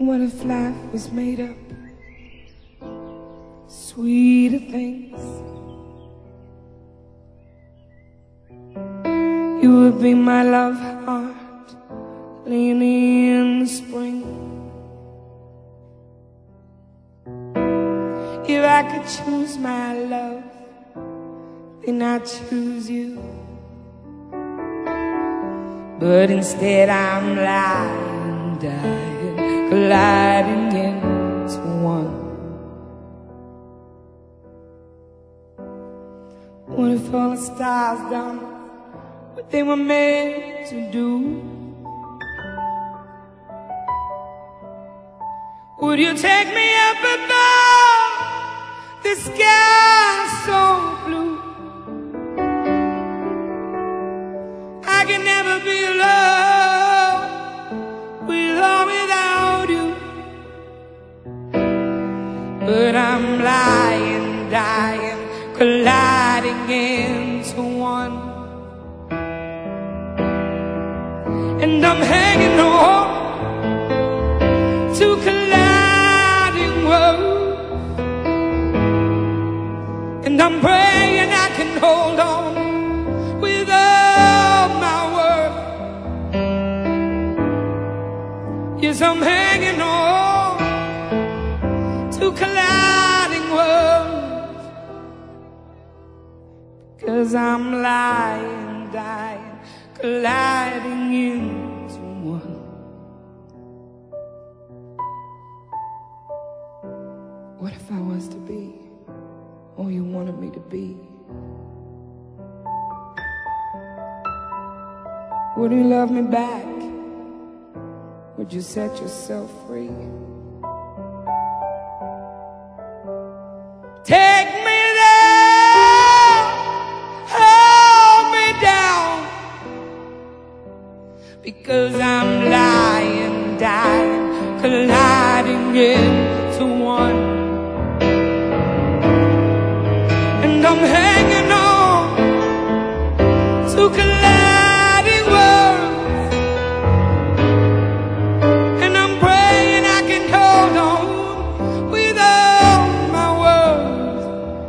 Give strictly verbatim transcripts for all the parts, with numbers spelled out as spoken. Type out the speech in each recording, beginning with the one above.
What if life was made up sweeter things? You would be my love heart leaning in the spring. If I could choose my love, then I'd choose you. But instead I'm lying, dying, colliding into one. What if all the stars done what they were meant to do? Would you take me up above the sky so blue? I can never be alone with or without you. But I'm lying, dying, colliding into one. And I'm hanging on to colliding worlds. And I'm praying I can hold on with all my worth. Yes, I'm hanging on to colliding worlds, 'cause I'm lying, dying, colliding into one. What if I was to be all you wanted me to be? Would you love me back? Would you set yourself free? Take me there, hold me down, because I'm lying, dying, colliding into one. And I'm hanging on to colliding worlds. And I'm praying I can hold on with all my words.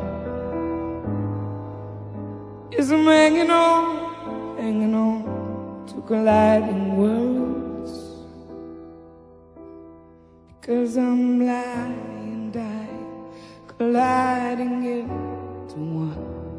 Yes, I'm hanging on, hanging on to colliding worlds, because I'm lying, dying, colliding into one.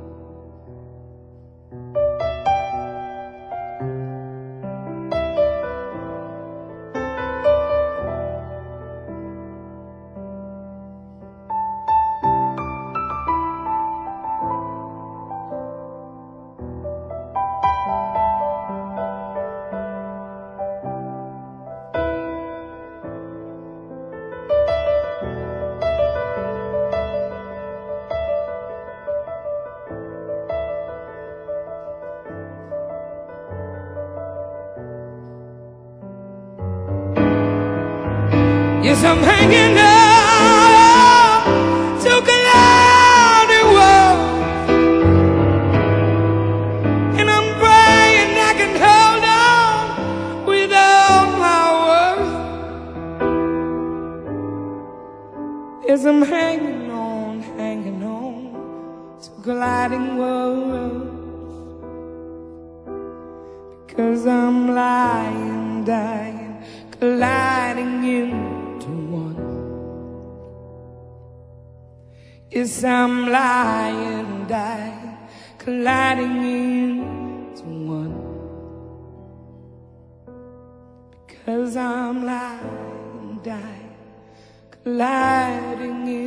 Yes, I'm hanging on to colliding worlds. And I'm praying I can hold on with all my worth. Yes, I'm hanging on, hanging on to colliding worlds, because I'm lying, dying, colliding in. Yes, I'm lying, dying, colliding into one, because I'm lying, dying, colliding into